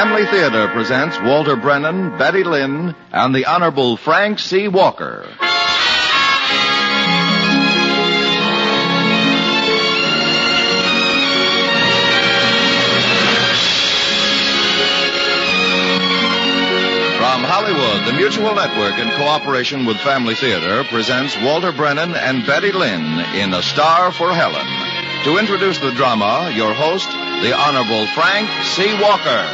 Family Theater presents Walter Brennan, Betty Lynn, and the Honorable Frank C. Walker. From Hollywood, the Mutual Network, in cooperation with Family Theater, presents Walter Brennan and Betty Lynn in A Star for Helen. To introduce the drama, your host, the Honorable Frank C. Walker.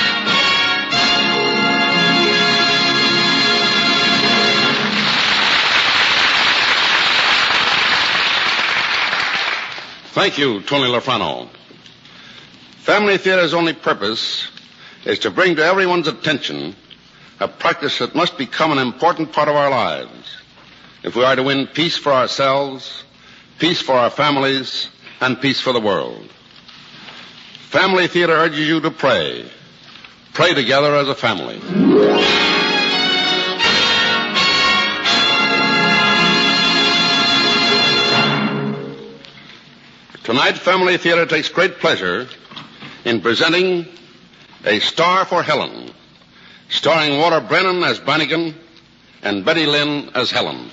Thank you, Tony Lafrano. Family Theater's only purpose is to bring to everyone's attention a practice that must become an important part of our lives if we are to win peace for ourselves, peace for our families, and peace for the world. Family Theater urges you to pray. Pray together as a family. Tonight, Family Theater takes great pleasure in presenting A Star for Helen, starring Walter Brennan as Brannigan and Betty Lynn as Helen.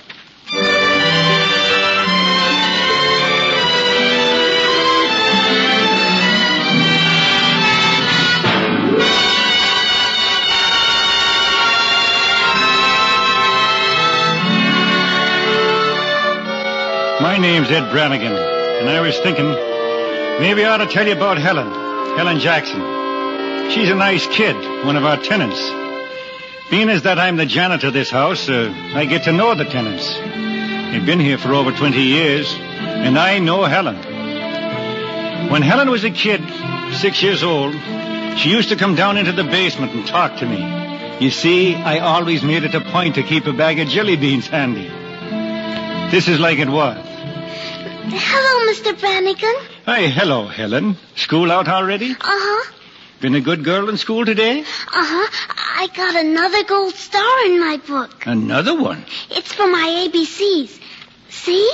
My name's Ed Brannigan, and I was thinking maybe I ought to tell you about Helen Jackson. She's a nice kid, one of our tenants. Being as that I'm the janitor of this house, I get to know the tenants. They've been here for over 20 years, and I know Helen. When Helen was a kid, 6 years old, she used to come down into the basement and talk to me. You see, I always made it a point to keep a bag of jelly beans handy. This is like it was. Hello, Mr. Brannigan. Hey, hello, Helen. School out already? Uh-huh. Been a good girl in school today? Uh-huh. I got another gold star in my book. Another one? It's for my ABCs. See?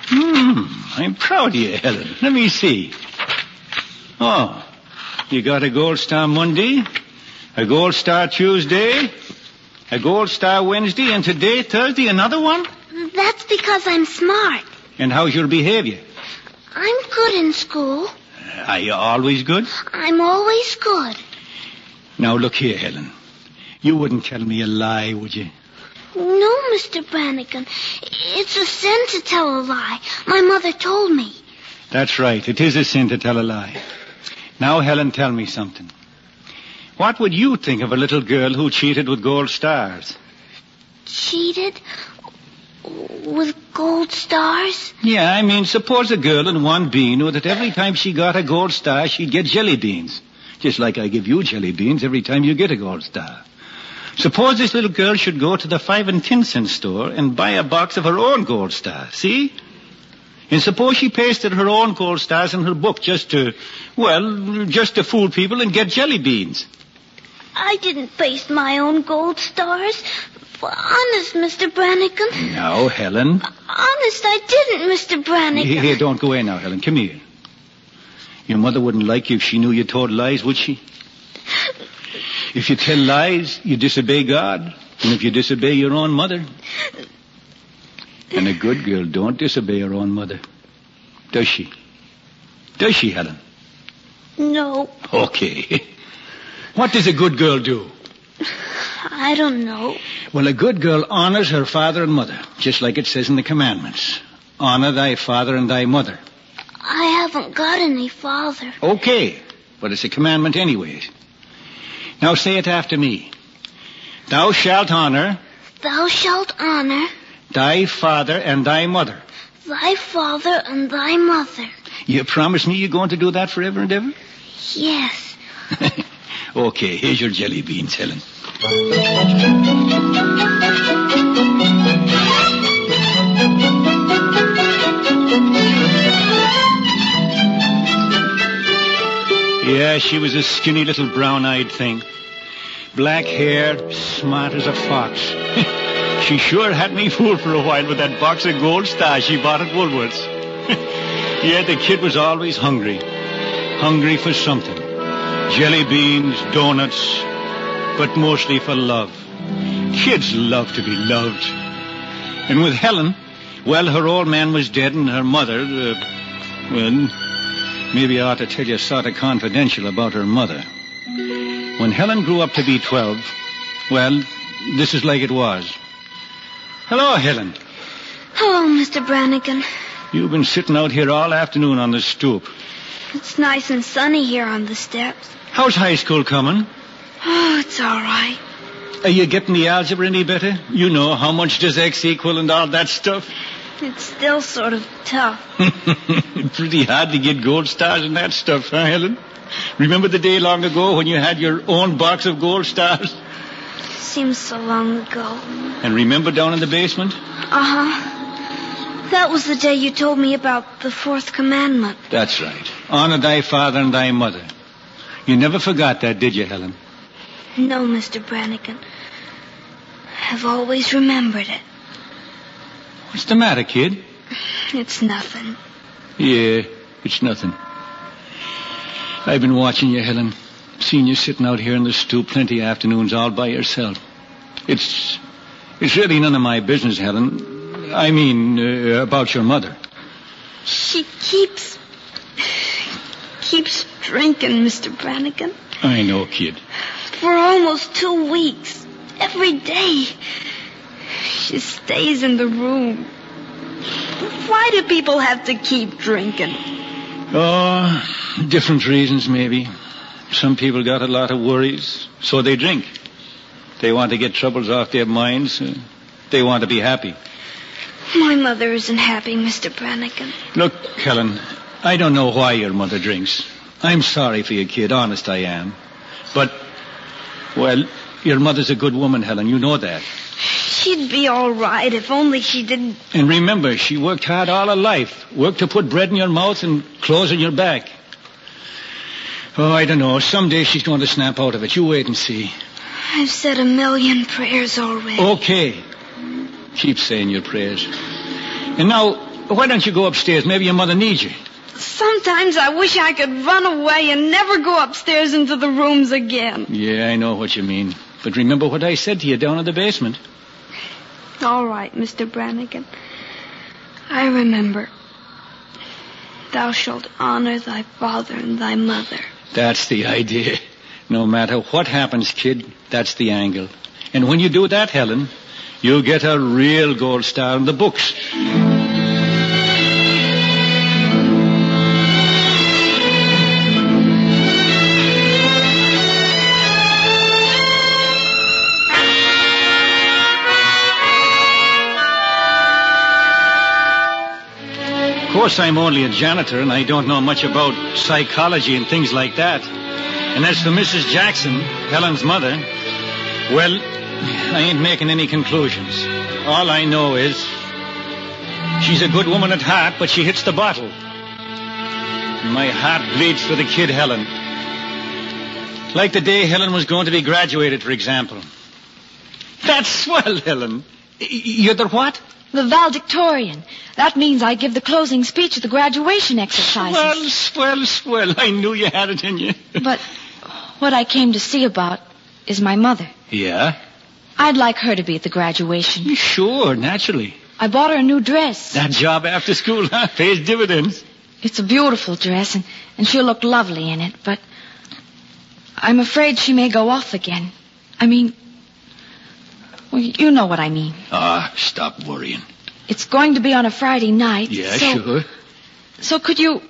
I'm proud of you, Helen. Let me see. Oh, you got a gold star Monday, a gold star Tuesday, a gold star Wednesday, and today, Thursday, another one? That's because I'm smart. And how's your behavior? I'm good in school. Are you always good? I'm always good. Now, look here, Helen. You wouldn't tell me a lie, would you? No, Mr. Brannigan. It's a sin to tell a lie. My mother told me. That's right. It is a sin to tell a lie. Now, Helen, tell me something. What would you think of a little girl who cheated with gold stars? Cheated? With gold stars? Yeah, I mean, suppose a girl in 1B knew that every time she got a gold star, she'd get jelly beans. Just like I give you jelly beans every time you get a gold star. Suppose this little girl should go to the 5 and 10 cent store and buy a box of her own gold stars, see? And suppose she pasted her own gold stars in her book just to fool people and get jelly beans. I didn't paste my own gold stars. Honest, Mr. Brannigan. No, Helen. Honest, I didn't, Mr. Brannigan. Here, don't go away now, Helen. Come here. Your mother wouldn't like you if she knew you told lies, would she? If you tell lies, you disobey God. And if you disobey your own mother. And a good girl don't disobey her own mother. Does she? Does she, Helen? No. Okay. What does a good girl do? I don't know. Well, a good girl honors her father and mother, just like it says in the commandments. Honor thy father and thy mother. I haven't got any father. Okay, but it's a commandment anyways. Now say it after me. Thou shalt honor. Thou shalt honor. Thy father and thy mother. Thy father and thy mother. You promise me you're going to do that forever and ever? Yes. Okay, here's your jelly beans, Helen. Yeah, she was a skinny little brown-eyed thing. Black hair, smart as a fox. She sure had me fooled for a while with that box of gold stars she bought at Woolworth's. Yeah, the kid was always hungry. Hungry for something. jelly beans, donuts, but mostly for love. Kids love to be loved. And with Helen, well, her old man was dead and her mother, well, maybe I ought to tell you sort of confidential about her mother. When Helen grew up to be 12, well, this is like it was. Hello, Helen. Hello, Mr. Brannigan. You've been sitting out here all afternoon on the stoop. It's nice and sunny here on the steps. How's high school coming? Oh, it's all right. Are you getting the algebra any better? You know, how much does X equal and all that stuff? It's still sort of tough. Pretty hard to get gold stars and that stuff, huh, Helen? Remember the day long ago when you had your own box of gold stars? Seems so long ago. And remember down in the basement? Uh-huh. That was the day you told me about the fourth commandment. That's right. Honor thy father and thy mother. You never forgot that, did you, Helen? No, Mr. Brannigan. I've always remembered it. What's the matter, kid? It's nothing. Yeah, it's nothing. I've been watching you, Helen. Seen you sitting out here in the stoop plenty of afternoons all by yourself. It's really none of my business, Helen. I mean, about your mother. She keeps drinking, Mr. Brannigan. I know, kid. For almost 2 weeks. Every day. She stays in the room. Why do people have to keep drinking? Oh, different reasons, maybe. Some people got a lot of worries, so they drink. They want to get troubles off their minds. They want to be happy. My mother isn't happy, Mr. Brannigan. Look, Helen, I don't know why your mother drinks. I'm sorry for your kid, honest I am. But, well, your mother's a good woman, Helen. You know that. She'd be all right if only she didn't... And remember, she worked hard all her life. Worked to put bread in your mouth and clothes on your back. Oh, I don't know. Someday she's going to snap out of it. You wait and see. I've said 1,000,000 prayers already. Okay. Keep saying your prayers. And now, why don't you go upstairs? Maybe your mother needs you. Sometimes I wish I could run away and never go upstairs into the rooms again. Yeah, I know what you mean. But remember what I said to you down in the basement. All right, Mr. Brannigan. I remember. Thou shalt honor thy father and thy mother. That's the idea. No matter what happens, kid, that's the angle. And when you do that, Helen, you'll get a real gold star in the books. Of course, I'm only a janitor, and I don't know much about psychology and things like that. And as for Mrs. Jackson, Helen's mother, well, I ain't making any conclusions. All I know is she's a good woman at heart, but she hits the bottle. My heart bleeds for the kid, Helen. Like the day Helen was going to be graduated, for example. That's swell, Helen. You're the what? The valedictorian. That means I give the closing speech at the graduation exercises. Swell. I knew you had it in you. But what I came to see about is my mother. Yeah? I'd like her to be at the graduation. Sure, naturally. I bought her a new dress. That job after school, huh? Pays dividends. It's a beautiful dress, and she'll look lovely in it, but I'm afraid she may go off again. I mean, well, you know what I mean. Stop worrying. It's going to be on a Friday night. Yeah, sure. So could you...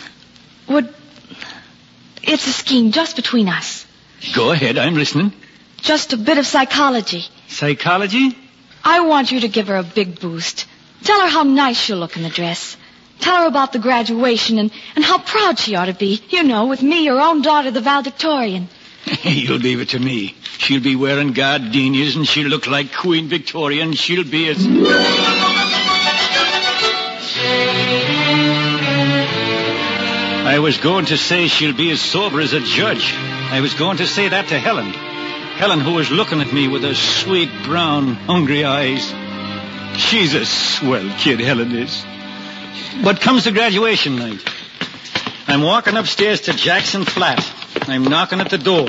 It's a scheme just between us. Go ahead, I'm listening. Just a bit of psychology. Psychology? I want you to give her a big boost. Tell her how nice she'll look in the dress. Tell her about the graduation and how proud she ought to be. You know, with me, your own daughter, the valedictorian. You'll leave it to me. She'll be wearing gardenias and she'll look like Queen Victoria and she'll be as... I was going to say she'll be as sober as a judge. I was going to say that to Helen. Helen, who was looking at me with her sweet, brown, hungry eyes. She's a swell kid, Helen is. But comes the graduation night. I'm walking upstairs to Jackson Flat. I'm knocking at the door.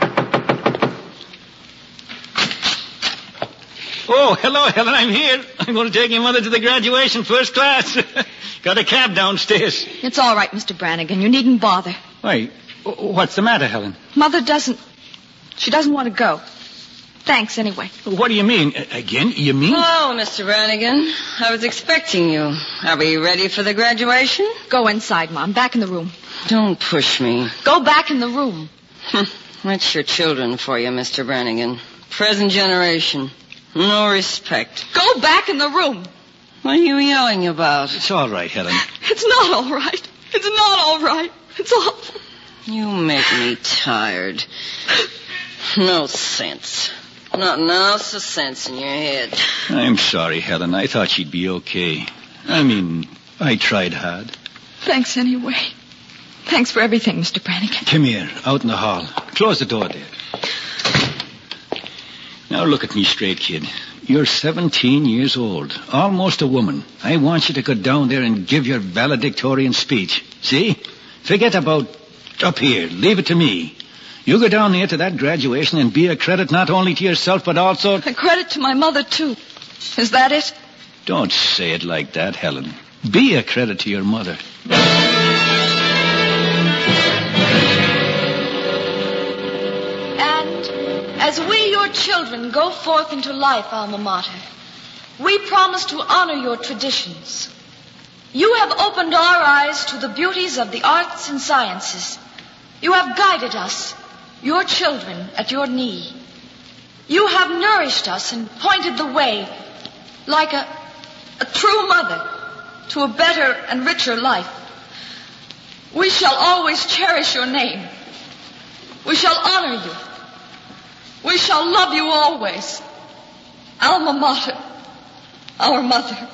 Oh, hello, Helen. I'm here. I'm going to take your mother to the graduation first class. Got a cab downstairs. It's all right, Mr. Brannigan. You needn't bother. Why, what's the matter, Helen? Mother doesn't want to go. Thanks, anyway. What do you mean? Again, you mean? Hello, Mr. Brannigan. I was expecting you. Are we ready for the graduation? Go inside, Mom. Back in the room. Don't push me. Go back in the room. That's your children for you, Mr. Brannigan. Present generation. No respect. Go back in the room. What are you yelling about? It's all right, Helen. It's not all right. It's not all right. It's awful. You make me tired. No sense. Not an ounce of sense in your head. I'm sorry, Helen. I thought she'd be okay. I tried hard. Thanks anyway. Thanks for everything, Mr. Brannigan. Come here, out in the hall. Close the door there. Now look at me straight, kid. You're 17 years old, almost a woman. I want you to go down there and give your valedictorian speech. See? Forget about up here. Leave it to me. You go down there to that graduation and be a credit not only to yourself, but also... A credit to my mother, too. Is that it? Don't say it like that, Helen. Be a credit to your mother. And as we, your children, go forth into life, Alma Mater, we promise to honor your traditions. You have opened our eyes to the beauties of the arts and sciences. You have guided us, your children, at your knee. You have nourished us and pointed the way, like a true mother, to a better and richer life. We shall always cherish your name. We shall honor you. We shall love you always. Alma Mater, our mother.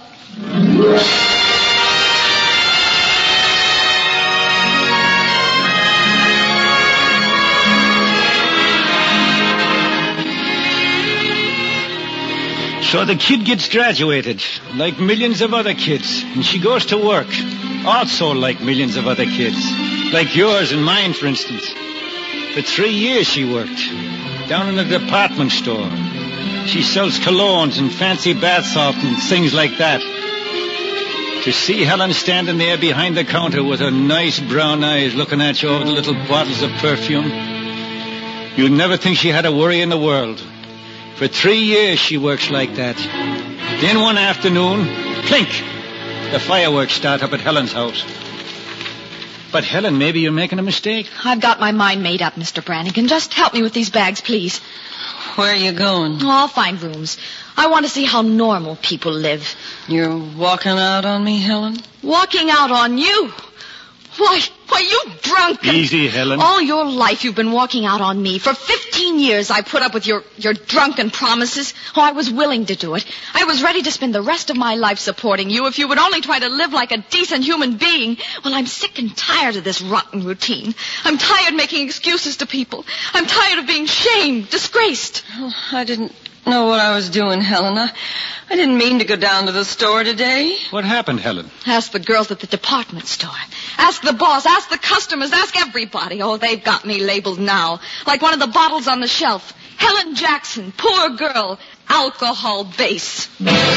So the kid gets graduated, like millions of other kids, and she goes to work, also like millions of other kids, like yours and mine, for instance. For 3 years she worked, down in a department store. She sells colognes and fancy bath salt and things like that. To see Helen standing there behind the counter with her nice brown eyes looking at you over the little bottles of perfume, you'd never think she had a worry in the world. For 3 years she works like that. Then one afternoon, plink, the fireworks start up at Helen's house. But Helen, maybe you're making a mistake. I've got my mind made up, Mr. Brannigan. Just help me with these bags, please. Where are you going? Oh, I'll find rooms. I want to see how normal people live. You're walking out on me, Helen? Walking out on you? Why, you drunk. Easy, Helen. All your life you've been walking out on me. For 15 years I put up with your drunken promises. Oh, I was willing to do it. I was ready to spend the rest of my life supporting you if you would only try to live like a decent human being. Well, I'm sick and tired of this rotten routine. I'm tired making excuses to people. I'm tired of being shamed, disgraced. Oh, I didn't know what I was doing, Helen. I didn't mean to go down to the store today. What happened, Helen? Ask the girls at the department store. Ask the boss. Ask the customers. Ask everybody. Oh, they've got me labeled now. Like one of the bottles on the shelf. Helen Jackson, poor girl, alcohol base.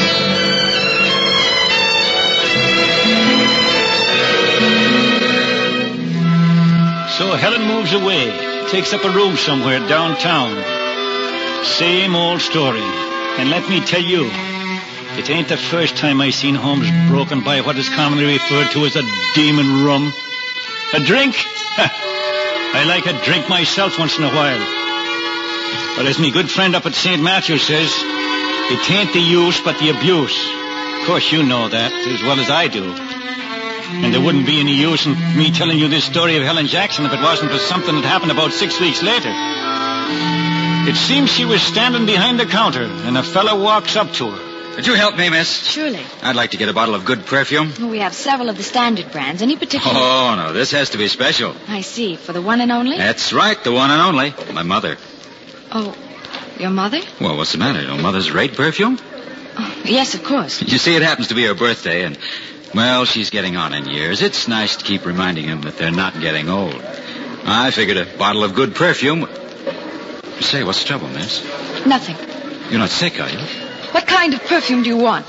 So Helen moves away, takes up a room somewhere downtown. Same old story. And let me tell you, it ain't the first time I seen homes broken by what is commonly referred to as a demon rum. A drink? I like a drink myself once in a while. But as me good friend up at St. Matthew says, it ain't the use but the abuse. Of course you know that as well as I do. And there wouldn't be any use in me telling you this story of Helen Jackson if it wasn't for something that happened about 6 weeks later. It seems she was standing behind the counter, and a fellow walks up to her. Could you help me, miss? Surely. I'd like to get a bottle of good perfume. Well, we have several of the standard brands. Any particular... Oh, no, this has to be special. I see. For the one and only? That's right, the one and only. My mother. Oh, your mother? Well, what's the matter? Don't mothers rate perfume? Oh, yes, of course. You see, it happens to be her birthday, and, well, she's getting on in years. It's nice to keep reminding them that they're not getting old. I figured a bottle of good perfume. Say, what's the trouble, miss? Nothing. You're not sick, are you? What kind of perfume do you want?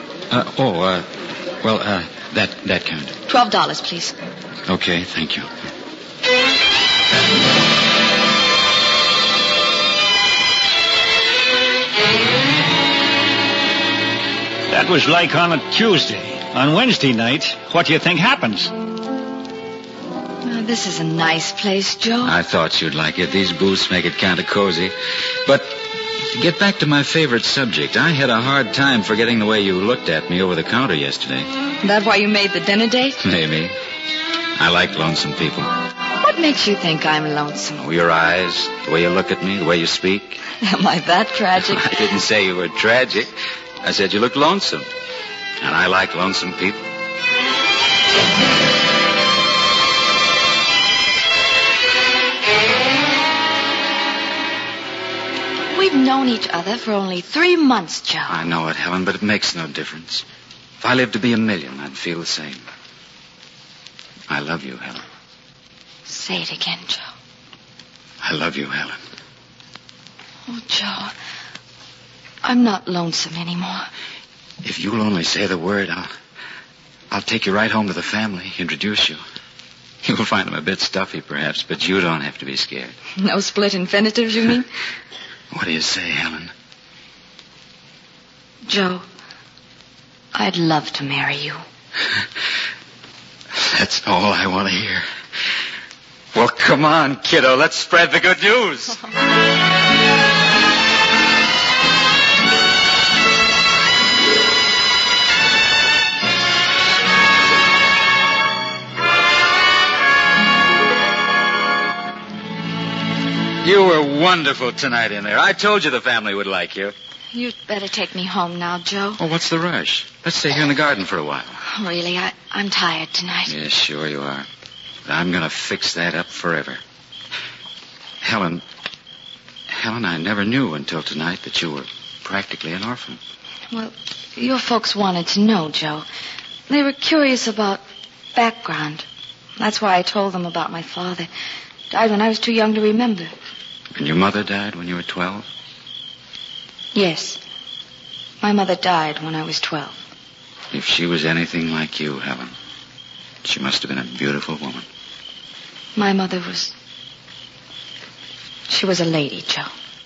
That kind. $12, please. Okay, thank you. That was like on a Tuesday. On Wednesday night, what do you think happens? Oh, this is a nice place, Joe. I thought you'd like it. These booths make it kind of cozy. But to get back to my favorite subject, I had a hard time forgetting the way you looked at me over the counter yesterday. That why you made the dinner date? Maybe. I like lonesome people. What makes you think I'm lonesome? Oh, your eyes, the way you look at me, the way you speak. Am I that tragic? I didn't say you were tragic. I said you look lonesome. And I like lonesome people. We've known each other for only 3 months, Joe. I know it, Helen, but it makes no difference. If I lived to be 1,000,000, I'd feel the same. I love you, Helen. Say it again, Joe. I love you, Helen. Oh, Joe, I'm not lonesome anymore. If you'll only say the word, I'll take you right home to the family, introduce you. You'll find them a bit stuffy, perhaps, but you don't have to be scared. No split infinitives, you mean? What do you say, Helen? Joe, I'd love to marry you. That's all I want to hear. Well, come on, kiddo. Let's spread the good news. You were wonderful tonight in there. I told you the family would like you. You'd better take me home now, Joe. Oh, what's the rush? Let's stay here in the garden for a while. Really, I'm tired tonight. Yes, sure you are. But I'm going to fix that up forever. Helen, I never knew until tonight that you were practically an orphan. Well, your folks wanted to know, Joe. They were curious about background. That's why I told them about my father. Died when I was too young to remember. And your mother died when you were 12? Yes. My mother died when I was 12. If she was anything like you, Helen, she must have been a beautiful woman. My mother was... She was a lady, Joe.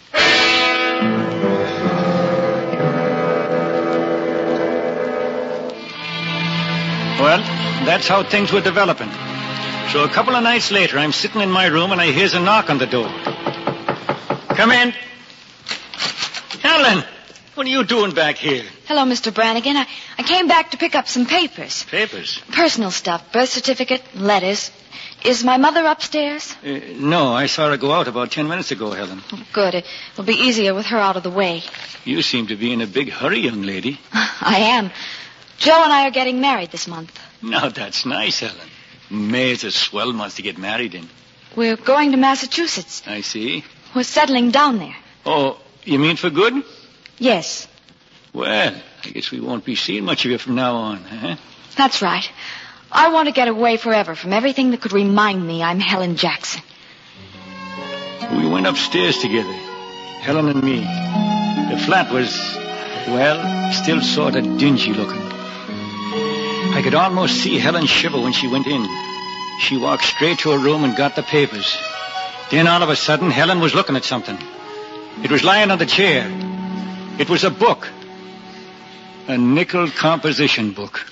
Well, that's how things were developing. So a couple of nights later, I'm sitting in my room and I hears a knock on the door. Come in. Helen, what are you doing back here? Hello, Mr. Brannigan. I came back to pick up some papers. Papers? Personal stuff. Birth certificate, letters. Is my mother upstairs? No, I saw her go out about 10 minutes ago, Helen. Oh, good. It'll be easier with her out of the way. You seem to be in a big hurry, young lady. I am. Joe and I are getting married this month. Now, that's nice, Helen. May is a swell month to get married in. We're going to Massachusetts. I see. We're settling down there. Oh, you mean for good? Yes. Well, I guess we won't be seeing much of you from now on, huh? That's right. I want to get away forever from everything that could remind me I'm Helen Jackson. We went upstairs together, Helen and me. The flat was, well, still sort of dingy looking. I could almost see Helen shiver when she went in. She walked straight to her room and got the papers. Then all of a sudden, Helen was looking at something. It was lying on the chair. It was a book. A nickel composition book.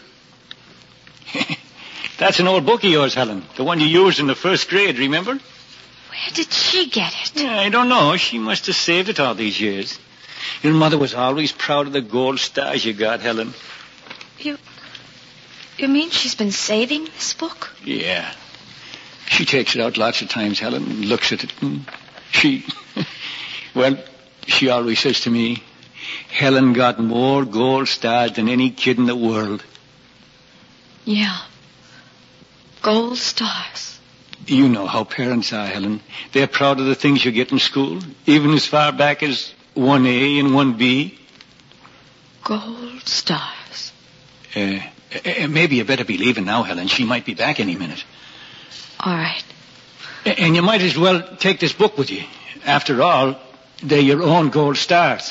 That's an old book of yours, Helen. The one you used in the first grade, remember? Where did she get it? Yeah, I don't know. She must have saved it all these years. Your mother was always proud of the gold stars you got, Helen. You mean she's been saving this book? Yeah. She takes it out lots of times, Helen, and looks at it. And well, she always says to me, Helen got more gold stars than any kid in the world. Yeah. Gold stars. You know how parents are, Helen. They're proud of the things you get in school, even as far back as 1A and 1B. Gold stars. Maybe you better be leaving now, Helen. She might be back any minute. All right. And you might as well take this book with you. After all, they're your own gold stars.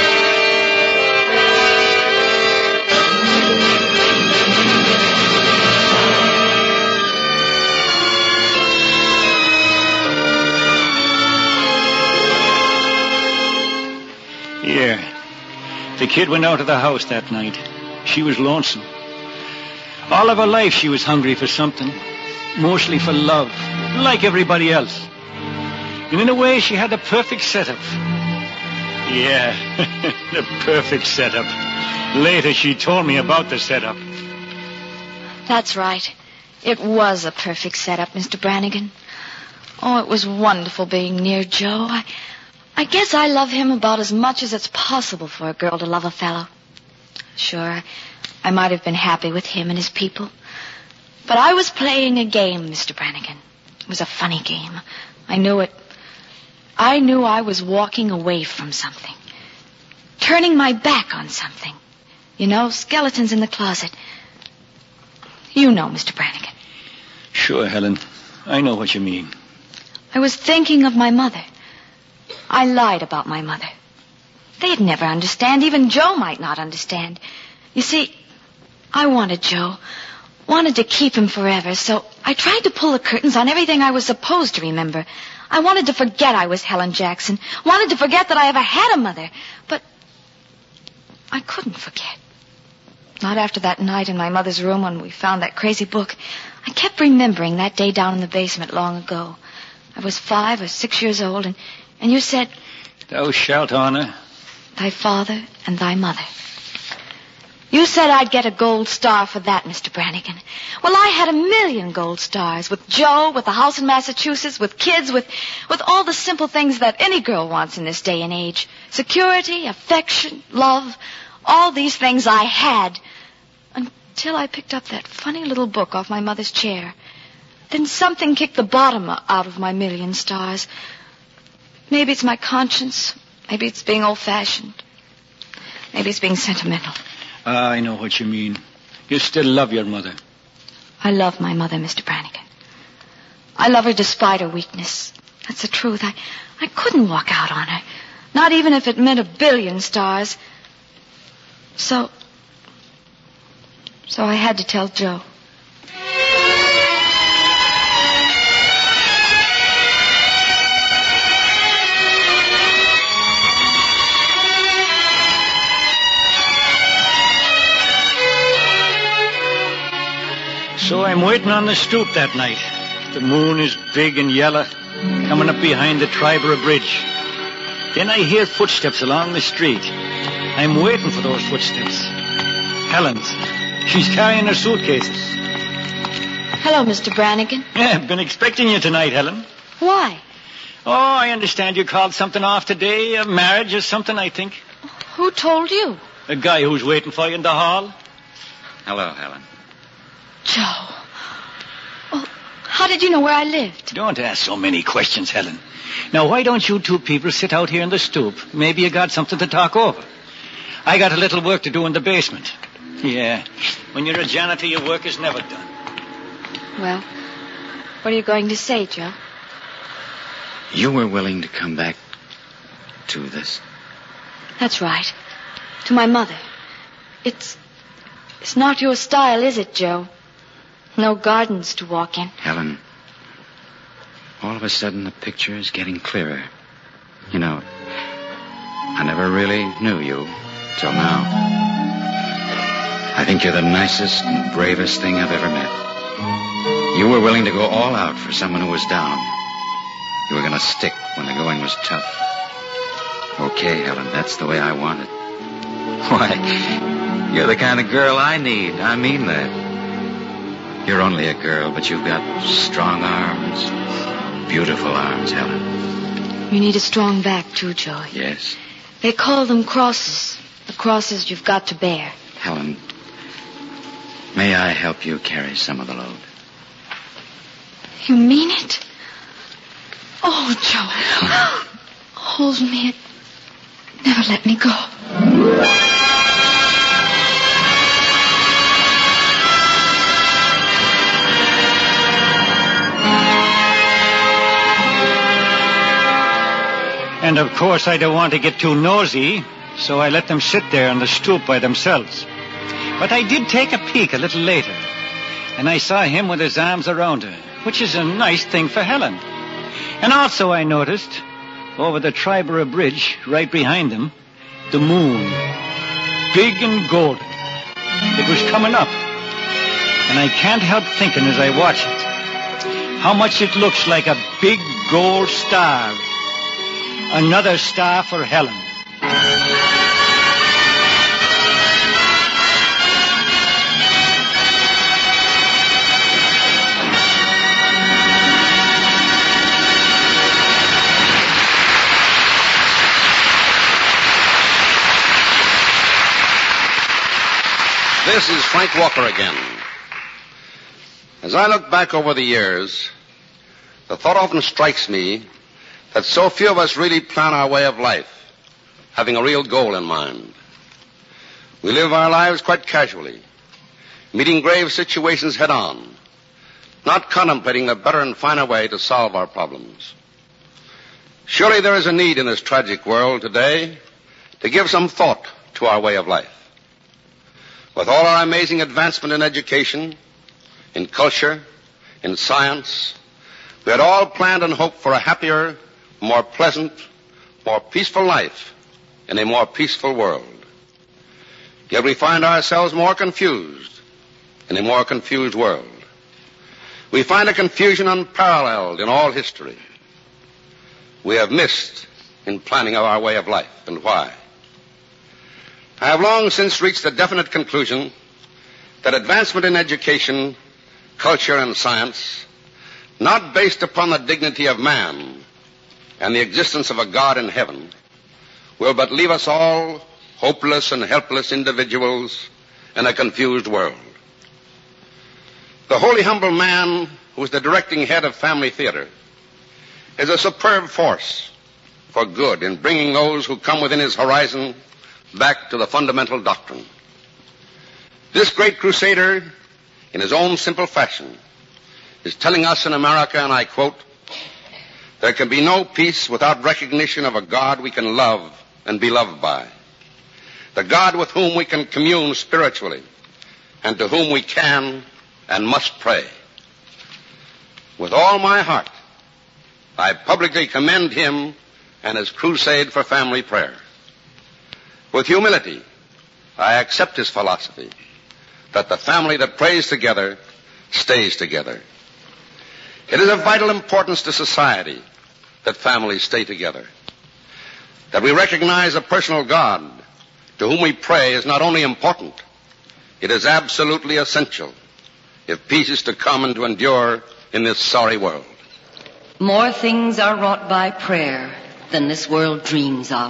Yeah. The kid went out of the house that night. She was lonesome. All of her life she was hungry for something. Mostly for love, like everybody else. And in a way, she had the perfect setup. Yeah, the perfect setup. Later, she told me about the setup. That's right. It was a perfect setup, Mr. Brannigan. Oh, it was wonderful being near Joe. I guess I love him about as much as it's possible for a girl to love a fellow. Sure, I might have been happy with him and his people. But I was playing a game, Mr. Brannigan. It was a funny game. I knew it. I knew I was walking away from something. Turning my back on something. You know, skeletons in the closet. You know, Mr. Brannigan. Sure, Helen. I know what you mean. I was thinking of my mother. I lied about my mother. They'd never understand. Even Joe might not understand. You see, I wanted Joe. Wanted to keep him forever, so I tried to pull the curtains on everything I was supposed to remember. I wanted to forget I was Helen Jackson. Wanted to forget that I ever had a mother. But I couldn't forget. Not after that night in my mother's room when we found that crazy book. I kept remembering that day down in the basement long ago. I was 5 or 6 years old, and you said, "Thou shalt honor thy father and thy mother." You said I'd get a gold star for that, Mr. Brannigan. Well, I had 1,000,000 gold stars. With Joe, with the house in Massachusetts, with kids, with all the simple things that any girl wants in this day and age. Security, affection, love. All these things I had. Until I picked up that funny little book off my mother's chair. Then something kicked the bottom out of my 1,000,000 stars. Maybe it's my conscience. Maybe it's being old-fashioned. Maybe it's being sentimental. I know what you mean. You still love your mother. I love my mother, Mr. Brannigan. I love her despite her weakness. That's the truth. I couldn't walk out on her. Not even if it meant 1,000,000,000 stars. So I had to tell Joe. So I'm waiting on the stoop that night. The moon is big and yellow, coming up behind the Triborough Bridge. Then I hear footsteps along the street. I'm waiting for those footsteps. Helen's. She's carrying her suitcases. Hello, Mr. Brannigan. Yeah, I've been expecting you tonight, Helen. Why? Oh, I understand you called something off today. A marriage or something, I think. Who told you? A guy who's waiting for you in the hall. Hello, Helen. Joe. Oh, how did you know where I lived? Don't ask so many questions, Helen. Now, why don't you two people sit out here in the stoop? Maybe you got something to talk over. I got a little work to do in the basement. Yeah, when you're a janitor, your work is never done. Well, what are you going to say, Joe? You were willing to come back to this? That's right. To my mother. It's not your style, is it, Joe? No gardens to walk in. Helen, all of a sudden the picture is getting clearer. You know, I never really knew you till now. I think you're the nicest and bravest thing I've ever met. You were willing to go all out for someone who was down. You were going to stick when the going was tough. Okay, Helen, that's the way I want it. Why, you're the kind of girl I need. I mean that. You're only a girl, but you've got strong arms. Beautiful arms, Helen. You need a strong back, too, Joe. Yes. They call them crosses. The crosses you've got to bear. Helen, may I help you carry some of the load? You mean it? Oh, Joe. Hold me. Never let me go. And of course I don't want to get too nosy, so I let them sit there on the stoop by themselves. But I did take a peek a little later, and I saw him with his arms around her, which is a nice thing for Helen. And also I noticed, over the Triborough Bridge, right behind them, the moon, big and golden. It was coming up, and I can't help thinking as I watch it, how much it looks like a big gold star. Another star for Helen. This is Frank Walker again. As I look back over the years, the thought often strikes me that so few of us really plan our way of life, having a real goal in mind. We live our lives quite casually, meeting grave situations head on, not contemplating a better and finer way to solve our problems. Surely there is a need in this tragic world today to give some thought to our way of life. With all our amazing advancement in education, in culture, in science, we had all planned and hoped for a happier, more pleasant, more peaceful life in a more peaceful world. Yet we find ourselves more confused in a more confused world. We find a confusion unparalleled in all history. We have missed in planning our way of life, and why? I have long since reached the definite conclusion that advancement in education, culture, and science, not based upon the dignity of man and the existence of a God in heaven, will but leave us all hopeless and helpless individuals in a confused world. The holy humble man who is the directing head of Family Theater is a superb force for good in bringing those who come within his horizon back to the fundamental doctrine. This great crusader, in his own simple fashion, is telling us in America, and I quote, "There can be no peace without recognition of a God we can love and be loved by. The God with whom we can commune spiritually and to whom we can and must pray. With all my heart, I publicly commend him and his crusade for family prayer. With humility, I accept his philosophy that the family that prays together stays together. It is of vital importance to society that families stay together, that we recognize a personal God to whom we pray is not only important, it is absolutely essential if peace is to come and to endure in this sorry world." More things are wrought by prayer than this world dreams of.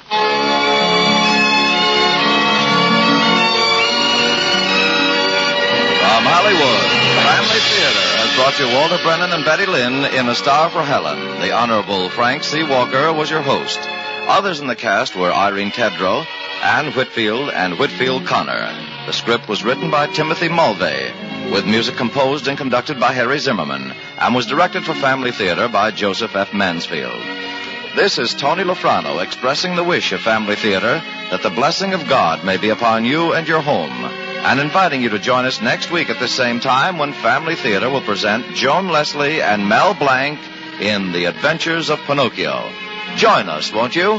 From Hollywood, Family Theater has brought you Walter Brennan and Betty Lynn in A Star for Helen. The Honorable Frank C. Walker was your host. Others in the cast were Irene Tedrow, Ann Whitfield, and Whitfield Connor. The script was written by Timothy Mulvey, with music composed and conducted by Harry Zimmerman, and was directed for Family Theater by Joseph F. Mansfield. This is Tony Lofrano expressing the wish of Family Theater that the blessing of God may be upon you and your home, and inviting you to join us next week at the same time when Family Theater will present Joan Leslie and Mel Blanc in The Adventures of Pinocchio. Join us, won't you?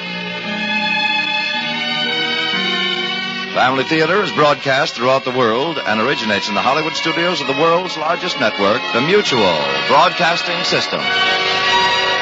Family Theater is broadcast throughout the world and originates in the Hollywood studios of the world's largest network, the Mutual Broadcasting System.